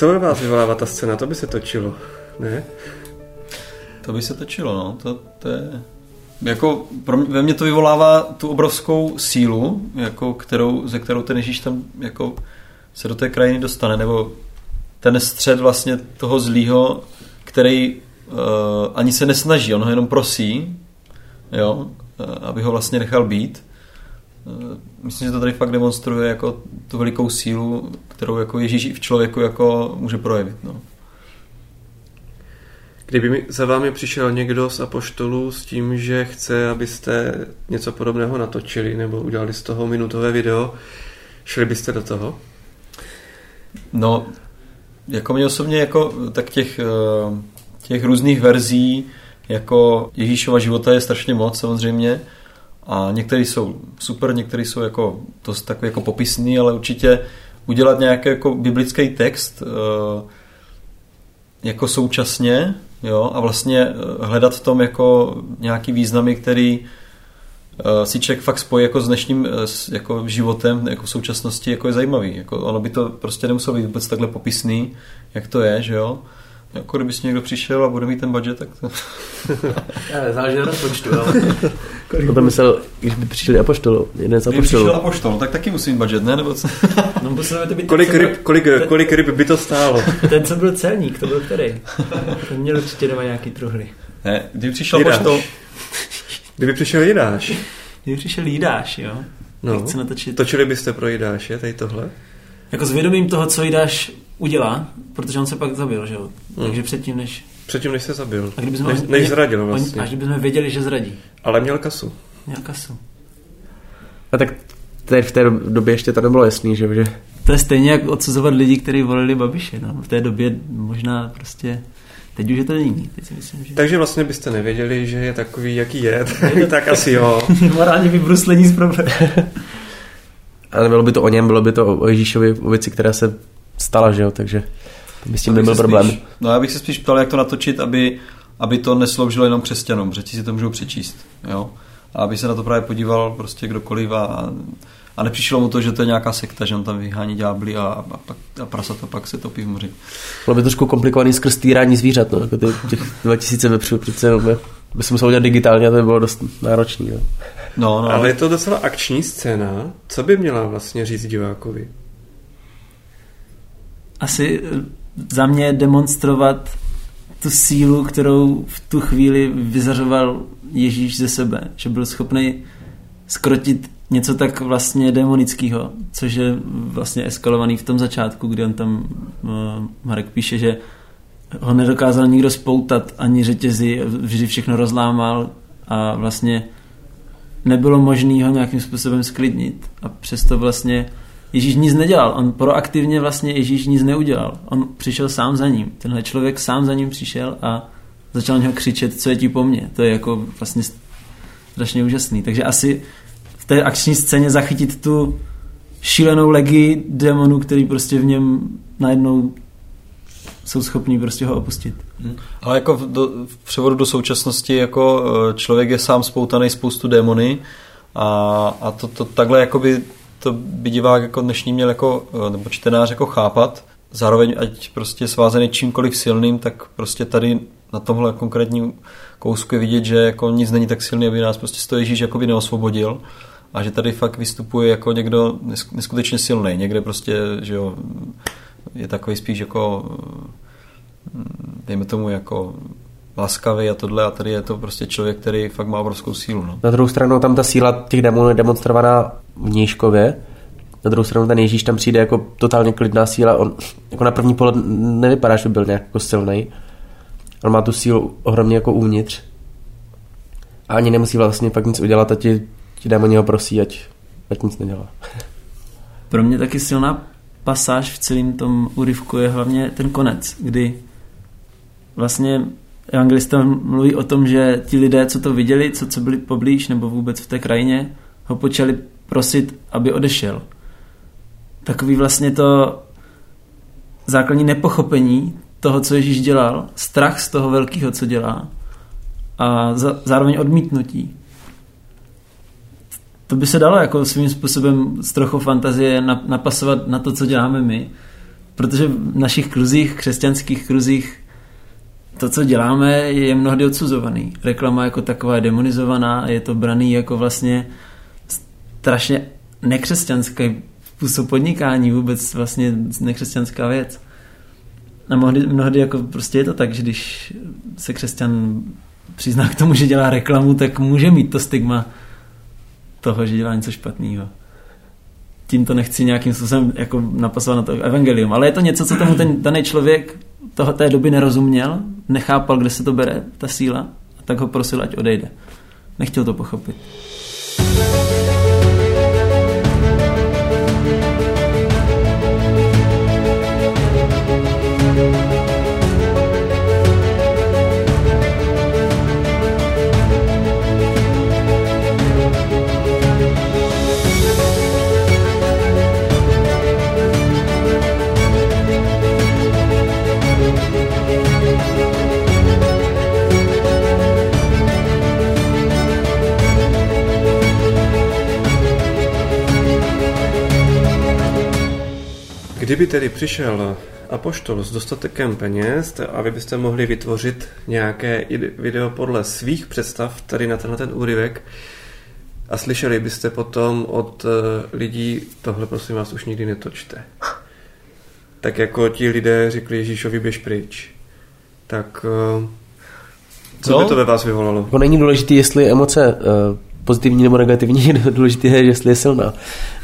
Co by vás vyvolává ta scéna? To by se točilo, ne? To by se točilo, no. To je... Jako ve mně to vyvolává tu obrovskou sílu, jako ze kterou ten Ježíš tam jako se do té krajiny dostane, nebo ten střed vlastně toho zlýho, který ani se nesnaží, on ho jenom prosí, jo, aby ho vlastně nechal být. Myslím, že to tady fakt demonstruje jako tu velikou sílu, kterou jako Ježíš v člověku jako může projevit. No. Kdyby za vámi přišel někdo z apoštolů s tím, že chce, abyste něco podobného natočili nebo udělali z toho minutové video, šli byste do toho? No, jako mě osobně jako tak těch různých verzí jako Ježíšova života je strašně moc samozřejmě a některý jsou super, některý jsou jako dost takový jako popisný, ale určitě udělat nějaký jako biblický text jako současně, jo, a vlastně hledat v tom jako nějaký významy, který si člověk fakt spojí jako s dnešním jako životem, jako v současnosti, jako je zajímavý. Jako ono by to prostě nemuselo být vůbec takhle popisný, jak to je, že jo. Jako kdyby si někdo přišel a bude mít ten budget, tak to... Záleží na rozpočtu, ale... Potom myslel, když by přišli apoštolů. Kdyby přišel apoštol, tak taky musí mít budget, ne? Nebo co? No, to být kolik ryb by to stálo? Ten, co byl celník, to byl který? Ten měl určitě doma nějaký truhly. Ne, kdyby přišel apoštol... Kdyby přišel Jidáš. Kdyby přišel Jidáš, jo. No, točili byste pro Jidáše, tady tohle? Jako s vědomím toho, co Jidáš udělá, protože on se pak zabil, že jo. Takže předtím, než se zabil. Než zradil vlastně. Až kdybychom věděli, že zradí. Ale měl kasu. A tak v té době ještě to nebylo jasný, že? To je stejně jak odsuzovat lidi, kteří volili Babiše, no. V té době možná prostě... Teď už je to jiný. Teď si myslím, že... Takže vlastně byste nevěděli, že je takový, jaký je, tak asi jo. Morálně vybruslení z problému. Ale bylo by to o něm, bylo by to o Ježíšovi, o věci, která se stala, že jo, takže by s tím nebyl problém. No já bych se spíš ptal, jak to natočit, aby to nesloužilo jenom křesťanům, protože si to můžou přečíst, jo. A aby se na to právě podíval prostě kdokoliv a nepřišlo mu to, že to je nějaká sekta, že on tam vyhání ďábly a prasata pak se topí v moři. Bylo by trošku komplikovaný skrz týrání zvířat, no, jako těch 2000 vepřů, přece jenom by se musel udělat digitálně a to by bylo dost náročný. No. No. Ale je to docela akční scéna. Co by měla vlastně říct divákovi? Asi za mě demonstrovat tu sílu, kterou v tu chvíli vyzařoval Ježíš ze sebe. Že byl schopný skrotit něco tak vlastně demonického, což je vlastně eskalovaný v tom začátku, kdy on tam Marek píše, že ho nedokázal nikdo spoutat ani řetězy, vždy všechno rozlámal a vlastně nebylo možné ho nějakým způsobem sklidnit. A přesto vlastně Ježíš nic nedělal. On proaktivně vlastně Ježíš nic neudělal. On přišel sám za ním. Tenhle člověk sám za ním přišel a začal na něho křičet, co je ti po mně. To je jako vlastně strašně úžasný. Takže asi v té akční scéně zachytit tu šílenou legii démonů, který prostě v něm najednou jsou schopní prostě ho opustit. Ale jako v převodu do současnosti jako člověk je sám spoutaný spoustu démony a to takhle jakoby to by divák jako dnešní měl jako, nebo čtenář jako chápat. Zároveň ať prostě svázaný čímkoliv silným, tak prostě tady na tomhle konkrétním kousku je vidět, že jako nic není tak silný, aby nás prostě z toho Ježíš jakoby neosvobodil a že tady fakt vystupuje jako někdo neskutečně silný. Někde prostě, že jo, je takový spíš jako dejme tomu jako laskavý a tohle a tady je to prostě člověk, který fakt má obrovskou sílu. No. Na druhou stranu tam ta síla těch démonů je demonstrovaná vnějškově. Na druhou stranu ten Ježíš tam přijde jako totálně klidná síla. On jako na první pohled nevypadá, že by byl nějak jako silnej. On má tu sílu ohromně jako uvnitř. A ani nemusí vlastně fakt nic udělat a ti démoni ho prosí, ať nic nedělá. Pro mě taky silná pasáž v celém tom úryvku je hlavně ten konec, kdy vlastně evangelista mluví o tom, že ti lidé, co to viděli, co byli poblíž nebo vůbec v té krajině, ho počali prosit, aby odešel. Takový vlastně to základní nepochopení toho, co Ježíš dělal, strach z toho velkého, co dělá a zároveň odmítnutí. To by se dalo jako svým způsobem s trochou fantazie napasovat na to, co děláme my, protože v našich kruzích, křesťanských kruzích, to, co děláme, je mnohdy odsuzovaný. Reklama jako taková je demonizovaná, je to braný jako vlastně strašně nekřesťanský způsob podnikání, vůbec vlastně nekřesťanská věc. A mnohdy jako prostě je to tak, že když se křesťan přizná k tomu, že dělá reklamu, tak může mít to stigma toho, že dělá něco špatného. Tím to nechci nějakým způsobem jako napasovat na to evangelium, ale je to něco, co tomu ten daný člověk té doby nerozuměl, nechápal, kde se to bere, ta síla, a tak ho prosil, ať odejde. Nechtěl to pochopit. Kdyby tedy přišel apoštol s dostatkem peněz a vy byste mohli vytvořit nějaké video podle svých představ tady na tenhle ten úryvek a slyšeli byste potom od lidí, tohle prosím vás už nikdy netočte. Tak jako ti lidé řekli Ježíšovi běž pryč. Tak co by to ve vás vyvolalo? To není důležité, jestli emoce pozitivní nebo negativní, důležité je, jestli je silná.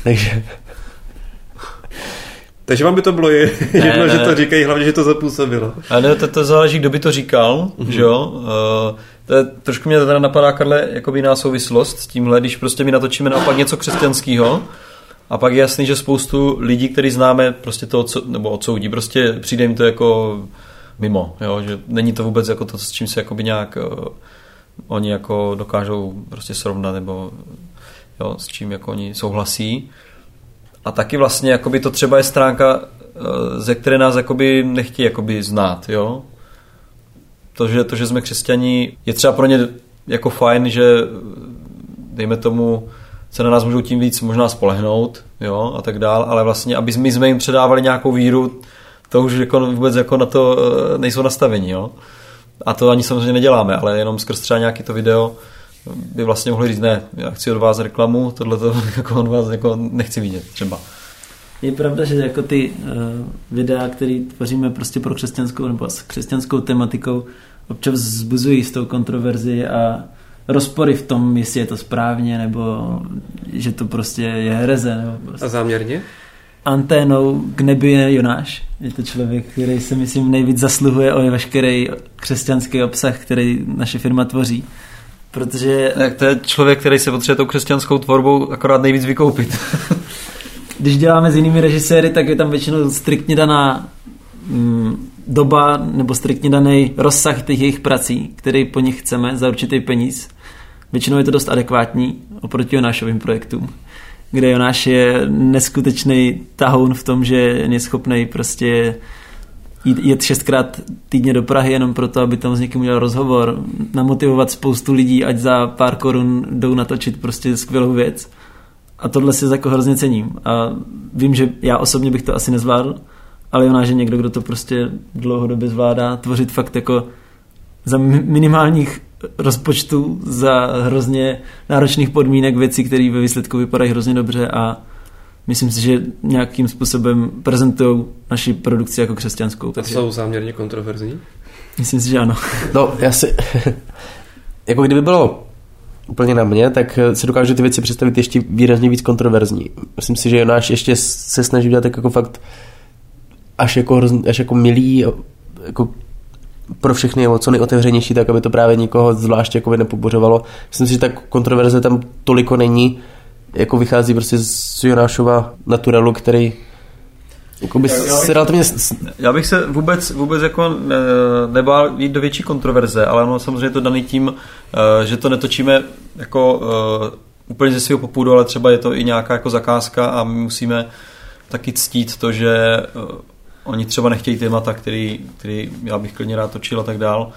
Takže vám by to bylo jedno, že to říkají, hlavně, že to zapůsobilo. Ale to záleží, kdo by to říkal, že jo. Trošku mě teda napadá, Karle, jakoby jiná souvislost s tímhle, když prostě my natočíme naopak něco křesťanského a pak je jasný, že spoustu lidí, který známe, prostě to nebo odsoudí, prostě přijde jim to jako mimo, jo, že není to vůbec jako to, s čím se jakoby nějak oni jako dokážou prostě srovnat, nebo jo, s čím jako oni souhlasí. A taky vlastně jakoby to třeba je stránka, ze které nás jakoby nechtějí jakoby znát, jo. To, že jsme křesťani, je třeba pro ně jako fajn, že dejme tomu, se na nás můžou tím víc možná spolehnout, jo, a tak dál, ale vlastně, aby my jsme jim předávali nějakou víru, to už jako vůbec jako na to nejsou nastavení, jo. A to ani samozřejmě neděláme, ale jenom skrz třeba nějaký to video by vlastně mohli říct, ne, já chci od vás reklamu, tohleto jako od vás jako nechci vidět třeba. Je pravda, že jako ty videa, které tvoříme prostě pro křesťanskou nebo s křesťanskou tematikou, občas vzbuzují s tou kontroverzi a rozpory v tom, jestli je to správně, nebo že to prostě je hereze. Nebo prostě. A záměrně? Anténou k nebi je Jonáš. Je to člověk, který se myslím nejvíc zasluhuje o veškerý křesťanský obsah, který naše firma tvoří. Protože... Tak to je člověk, který se potřebuje tou křesťanskou tvorbou akorát nejvíc vykoupit. Když děláme s jinými režiséry, tak je tam většinou striktně daná doba nebo striktně daný rozsah těch jejich prací, který po nich chceme za určitý peníz. Většinou je to dost adekvátní oproti Jonášovým projektům, kde Jonáš je neskutečný tahoun v tom, že je schopný prostě jet 6krát týdně do Prahy jenom proto, aby tam s někým udělal rozhovor, namotivovat spoustu lidí, ať za pár korun jdou natočit prostě skvělou věc. A tohle si jako hrozně cením. A vím, že já osobně bych to asi nezvládl, ale Jonáš je někdo, kdo to prostě dlouhodobě zvládá, tvořit fakt jako za minimálních rozpočtů, za hrozně náročných podmínek věcí, které ve výsledku vypadají hrozně dobře a myslím si, že nějakým způsobem prezentují naši produkci jako křesťanskou. Takže... A jsou záměrně kontroverzní? Myslím si, že ano. No, já si... jako kdyby bylo úplně na mě, tak se dokážu ty věci představit ještě výrazně víc kontroverzní. Myslím si, že Jonáš ještě se snaží dělat jako fakt až jako milý, jako pro všechny co nejotevřenější, tak aby to právě nikoho zvláště jako by nepobořovalo. Myslím si, že ta kontroverze tam toliko není, jako vychází prostě z Jonášova naturalu, který jako by se relativně... Já bych se vůbec jako nebál jít do větší kontroverze, ale ono samozřejmě to daný tím, že to netočíme jako úplně ze svého popudu, ale třeba je to i nějaká jako zakázka a my musíme taky ctít to, že oni třeba nechtějí témata, který já bych klidně rád točil a tak dál.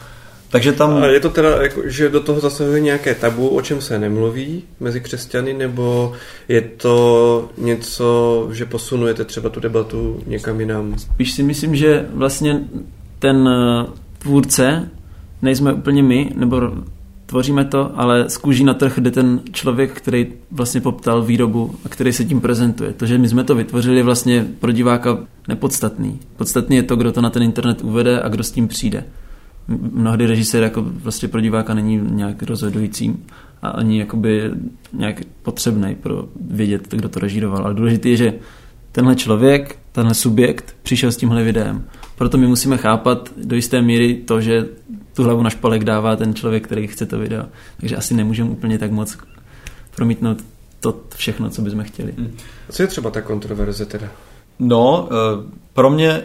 Takže tam... A je to teda, jako, že do toho zasahuje nějaké tabu, o čem se nemluví mezi křesťany, nebo je to něco, že posunujete třeba tu debatu někam jinam? Spíš si myslím, že vlastně ten tvůrce nejsme úplně my, nebo tvoříme to, ale z kůží na trh jde ten člověk, který vlastně poptal výrobu a který se tím prezentuje. To, že my jsme to vytvořili, vlastně pro diváka nepodstatný. Podstatný je to, kdo to na ten internet uvede a kdo s tím přijde. Mnohdy režisér jako vlastně pro diváka není nějak rozhodující a ani jakoby nějak potřebný pro vědět, kdo to režíroval. Ale důležité je, že tenhle člověk, tenhle subjekt přišel s tímhle videem. Proto my musíme chápat do jisté míry to, že tu hlavu na špalek dává ten člověk, který chce to video. Takže asi nemůžeme úplně tak moc promítnout to všechno, co bychom chtěli. Co je třeba ta kontroverze teda? No, pro mě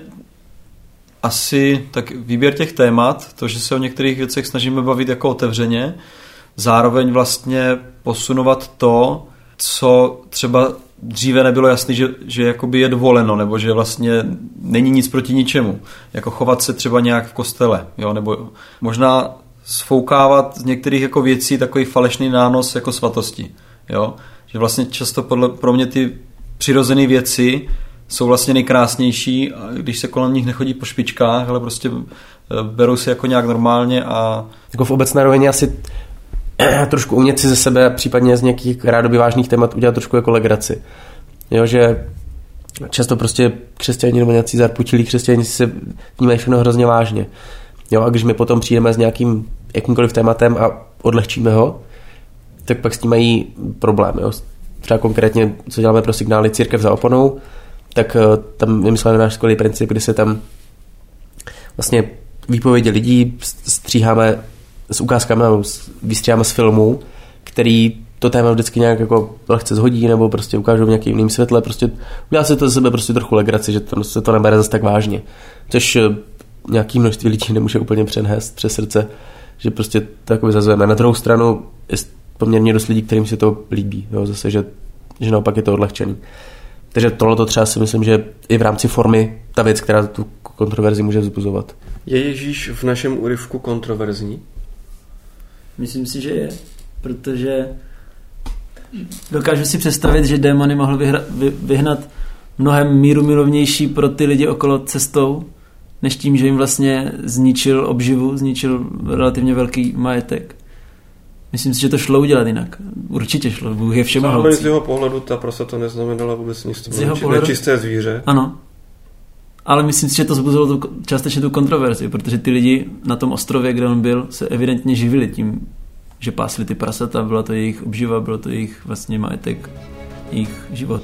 asi tak výběr těch témat, to, že se o některých věcech snažíme bavit jako otevřeně, zároveň vlastně posunovat to, co třeba dříve nebylo jasný, že jakoby je dovoleno, nebo že vlastně není nic proti ničemu. Jako chovat se třeba nějak v kostele, jo, nebo možná sfoukávat z některých jako věcí takový falešný nános jako svatosti, jo. Že vlastně často pro mě ty přirozené věci jsou vlastně nejkrásnější, když se kolem nich nechodí po špičkách, ale prostě berou se jako nějak normálně a... Jako v obecné rovině asi trošku umět si ze sebe, případně z nějakých rádoby vážných témat udělat trošku jako legraci. Jo, že často prostě křesťaní nebo nějací zarputilí křesťaní se vnímají všechno hrozně vážně. Jo, a když my potom přijdeme s nějakým jakýmkoliv tématem a odlehčíme ho, tak pak s tím mají problém. Jo. Třeba konkrétně, co děláme pro signály Církev za oponou, tak tam vymysleli náš skvělý princip, kdy se tam vlastně výpovědi lidí stříháme s ukázkami, vystříháme z filmů, který to téma vždycky nějak jako lehce zhodí, nebo prostě ukážou v nějakým jiným světle, prostě udělá se to ze sebe prostě trochu legraci, že to, se to nebere zase tak vážně. Což nějaký množství lidí nemůže úplně přenést přes srdce, že prostě to jakoby zazveme. Na druhou stranu je poměrně dost lidí, kterým se to líbí, jo, zase, že naopak je to odlehčený. Takže tohle třeba si myslím, že i v rámci formy ta věc, která tu kontroverzi může vzbuzovat. Je Ježíš v našem úryvku kontroverzní? Myslím si, že je, protože dokážu si představit, že démony mohl vyhnat mnohem mírumilovnější pro ty lidi okolo cestou, než tím, že jim vlastně zničil obživu, zničil relativně velký majetek. Myslím si, že to šlo udělat jinak. Určitě šlo. Bůh je všemohoucí. Z jeho pohledu ta prasa to neznamenala vůbec nic. To bylo nečisté zvíře. Ano. Ale myslím si, že to zbuzilo částečně tu kontroverzi, protože ty lidi na tom ostrově, kde on byl, se evidentně živili tím, že pásli ty prasata, byla to jejich obživa, bylo to jejich vlastně majetek, jejich život.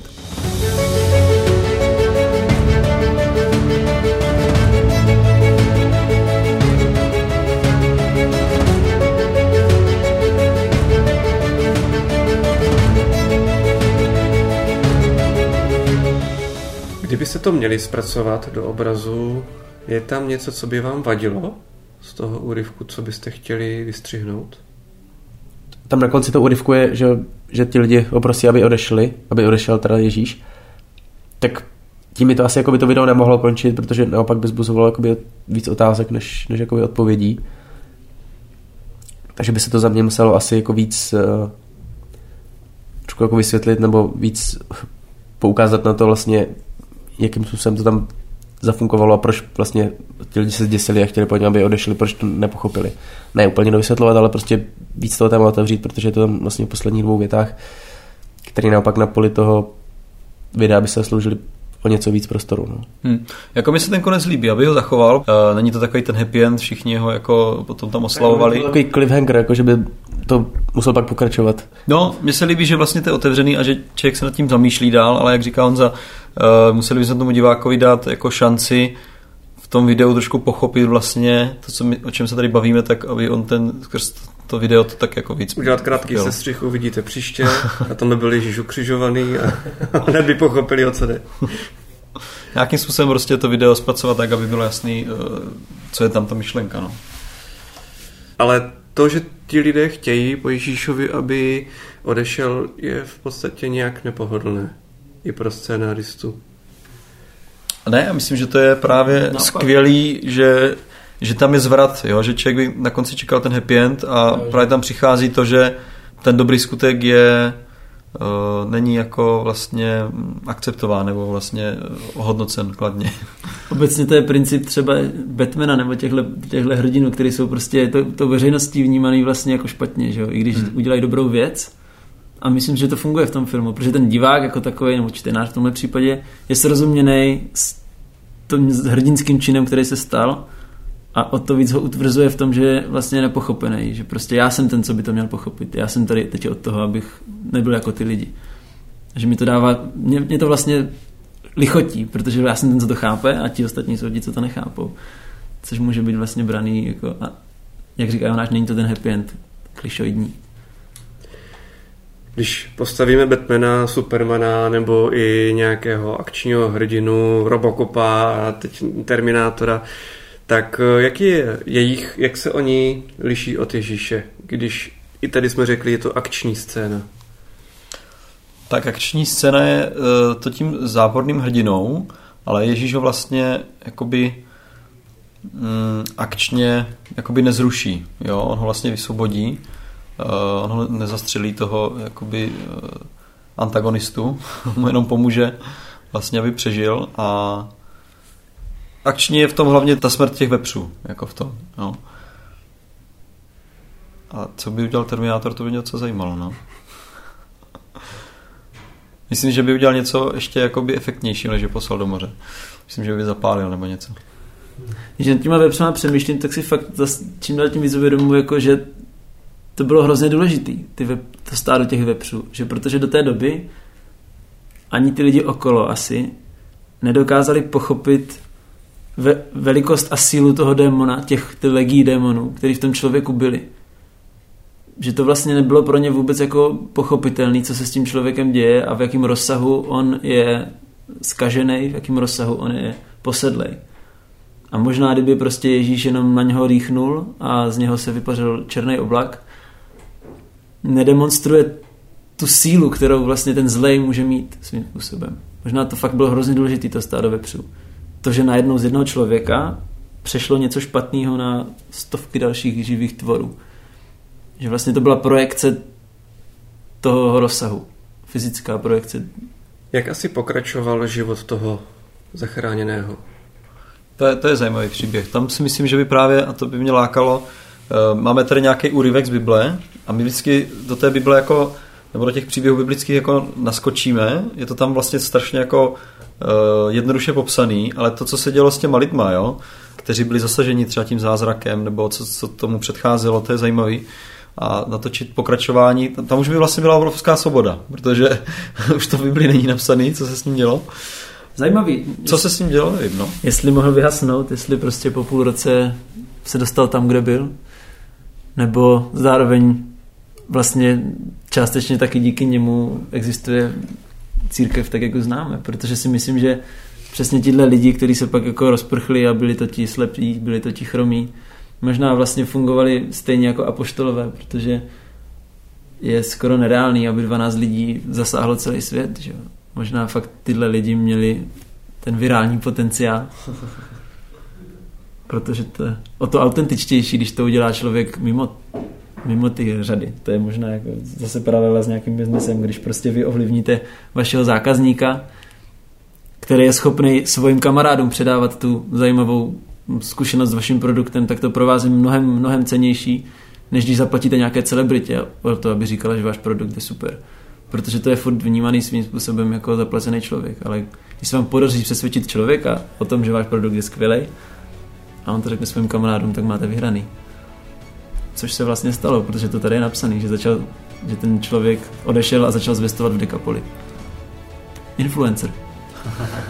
Kdybyste to měli zpracovat do obrazu, je tam něco, co by vám vadilo z toho úryvku, co byste chtěli vystřihnout? Tam na konci toho úryvku je, že ti lidi oprosí, aby odešel teda Ježíš. Tak tím by to asi jako by to video nemohlo končit, protože naopak by zbuzovalo jakoby víc otázek, než jakoby odpovědí. Takže by se to za mě muselo asi jako víc trošku jako vysvětlit, nebo víc poukázat na to vlastně, jakým způsobem to tam zafunkovalo a proč vlastně ti lidi se zděsili a chtěli po něm, aby odešli, proč to nepochopili. Ne úplně dovysvětlovat, ale prostě víc toho téma otevřít, protože je to tam vlastně v posledních 2 větách, které naopak na poli toho videa by se sloužili o něco víc prostoru. No. Jako mi se ten konec líbí, aby ho zachoval. Není to takový ten happy end, všichni ho jako potom tam oslavovali. To takový cliffhanger, jako že by to musel pak pokračovat. No, mně se líbí, že vlastně to je otevřený a že člověk se nad tím zamýšlí dál, ale jak říká Honza, museli bychom tomu divákovi dát jako šanci v tom videu trošku pochopit vlastně to, o čem se tady bavíme, tak aby on skrz to video to tak jako víc udělat krátký sestřih, uvidíte příště a tam by byl Ježíš ukřižovaný a hned by pochopili, o co jde. Nějakým způsobem prostě to video zpracovat tak, aby bylo jasný, co je tam ta myšlenka. No. Ale to, že ti lidé chtějí po Ježíšovi, aby odešel, je v podstatě nějak nepohodlné i pro scénáristu. Ne, já myslím, že to je právě skvělý, že že tam je zvrat, jo? Že člověk by na konci čekal ten happy end a právě tam přichází to, že ten dobrý skutek není jako vlastně akceptován nebo vlastně ohodnocen kladně. Obecně to je princip třeba Batmana nebo těchto hrdinů, který jsou prostě to veřejností vnímaný vlastně jako špatně, že jo? I když udělají dobrou věc. A myslím, že to funguje v tom filmu, protože ten divák jako takový, nebo čtenář v tomhle případě, je srozuměný s tím hrdinským činem, který se stal, a o to víc ho utvrzuje v tom, že je vlastně nepochopený, že prostě já jsem ten, co by to měl pochopit. Já jsem tady teď od toho, abych nebyl jako ty lidi. Že mi to dává, mě to vlastně lichotí, protože já jsem ten, co to chápe, a ti ostatní jsou ti, co to nechápou. Což může být vlastně braný jako, a jak říká Jonáš, není to ten happy end, klišoidní. Když postavíme Batmana, Supermana nebo i nějakého akčního hrdinu, Robocopa a teď Terminátora, tak jak se oni liší od Ježíše? Když i tady jsme řekli, je to akční scéna. Tak akční scéna je to tím záporným hrdinou, ale Ježíš ho vlastně jakoby akčně jakoby nezruší. Jo? On ho vlastně vysvobodí, on ho nezastřelí toho jakoby antagonistu, mu jenom pomůže vlastně, aby přežil, a akční je v tom hlavně ta smrt těch vepřů, jako v tom. No. A co by udělal Terminátor, to by mě něco zajímalo. No. Myslím, že by udělal něco ještě jakoby efektnějšího, než je poslal do moře. Myslím, že by zapálil nebo něco. Když nad těma vepřema přemýšlím, tak si fakt čím dál tím víc uvědomuji, jako, že to bylo hrozně důležitý, to stádo těch vepřů. Že protože do té doby ani ty lidi okolo asi nedokázali pochopit velikost a sílu toho démona, těch legí démonů, který v tom člověku byli. Že to vlastně nebylo pro ně vůbec jako pochopitelný, co se s tím člověkem děje a v jakém rozsahu on je zkažený, v jakém rozsahu on je posedlej. A možná, kdyby prostě Ježíš jenom na něho rýchnul a z něho se vypařil černý oblak, nedemonstruje tu sílu, kterou vlastně ten zlej může mít svým způsobem. Možná to fakt bylo hrozně důležitý, to stádo vepřů. To, že najednou z jednoho člověka přešlo něco špatného na stovky dalších živých tvorů. Že vlastně to byla projekce toho rozsahu. Fyzická projekce. Jak asi pokračoval život toho zachráněného? To je zajímavý příběh. Tam si myslím, že by právě, a to by mě lákalo, máme tady nějaký úryvek z Bible a my vždycky do té Bible jako, nebo do těch příběhů biblických jako naskočíme. Je to tam vlastně strašně jako jednoduše popsaný, ale to, co se dělo s těma lidma, jo, kteří byli zasaženi třeba tím zázrakem, nebo co tomu předcházelo, to je zajímavý. A natočit pokračování, tam už by vlastně byla obrovská svoboda, protože už to v Biblii není napsaný, co se s ním dělo. Zajímavý. Co se s ním dělo, nevím, no. Jestli mohl vyhasnout, jestli prostě po půl roce se dostal tam, kde byl, nebo zároveň vlastně částečně taky díky němu existuje církev tak, jak ho známe, protože si myslím, že přesně tihle lidi, kteří se pak jako rozprchli a byli to ti slepí, byli to ti chromí, možná vlastně fungovali stejně jako apoštolové, protože je skoro nereálný, aby 12 lidí zasáhlo celý svět. Že? Možná fakt tyhle lidi měli ten virální potenciál. Protože to je o to autentičtější, když to udělá člověk mimo ty řady. To je možná jako zase paralela s nějakým biznesem, když prostě vy ovlivníte vašeho zákazníka, který je schopný svým kamarádům předávat tu zajímavou zkušenost s vaším produktem, tak to pro vás je mnohem cennější, než když zaplatíte nějaké celebritě o to, aby říkala, že váš produkt je super. Protože to je furt vnímaný svým způsobem jako zaplacený člověk. Ale když se vám podaří přesvědčit člověka o tom, že váš produkt je skvělej, a on to řekne svým kamarádům, tak máte vyhraný. Což se vlastně stalo, protože to tady je napsaný, že ten člověk odešel a začal zvestovat v Dekapoli. Influencer.